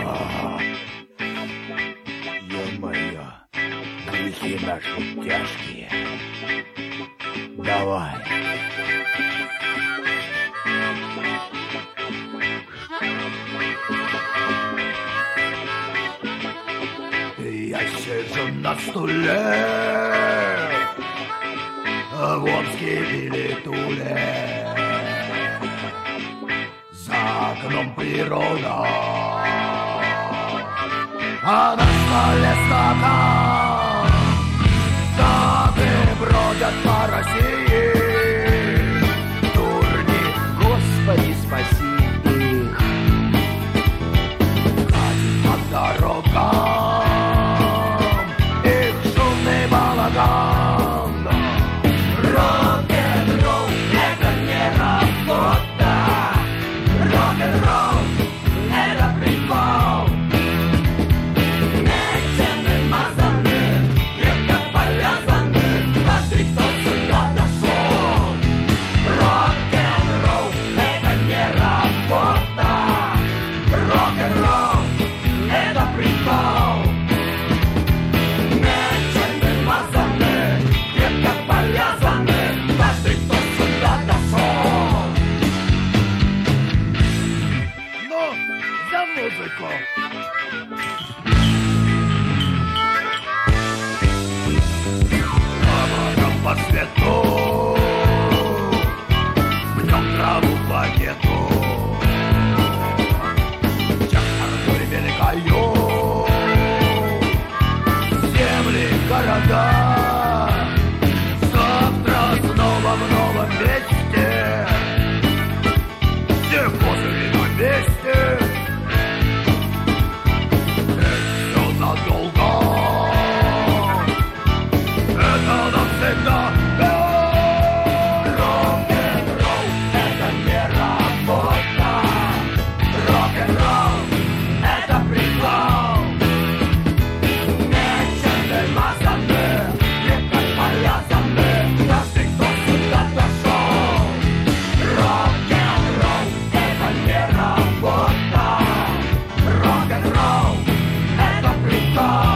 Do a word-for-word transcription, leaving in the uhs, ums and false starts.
Ё-моё, грехи наши тяжкие. Давай. Я сижу на стуле в Омске или Туле. За окном природа, а на столе стакан. Так и бродят по России дурни, Господи, спаси их. Катит по дорогам их шумный балаган. Рок-н-ролл — это не работа. Рок-н-ролл — это прикол. Нечем мазаны, крепко повязаны, каждый, кто сюда дошел. Рок-н-ролл — это не работа. Рок-н-ролл — это прикол. Нечем мазаны, крепко повязаны, каждый, кто сюда дошел. Ну, за музыку! По свету, в нем траву планету, чахарную великою, земли, города, завтра снова в новом месте, все козыри на месте, это все надолго. Это навсегда. Рок-н-ролл — это не работа. Рок-н-ролл — это прикол. Нечем мазаны, крепко повязаны, каждый, кто сюда дошел. Рок-н-ролл — это не работа. Рок-н-ролл — это прикол.